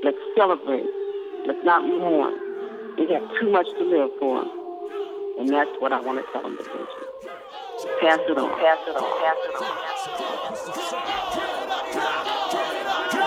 Let's celebrate. Let's not mourn. We have too much to live for. And that's what I want to tell them to do. Pass it on. Pass it on. Pass it on.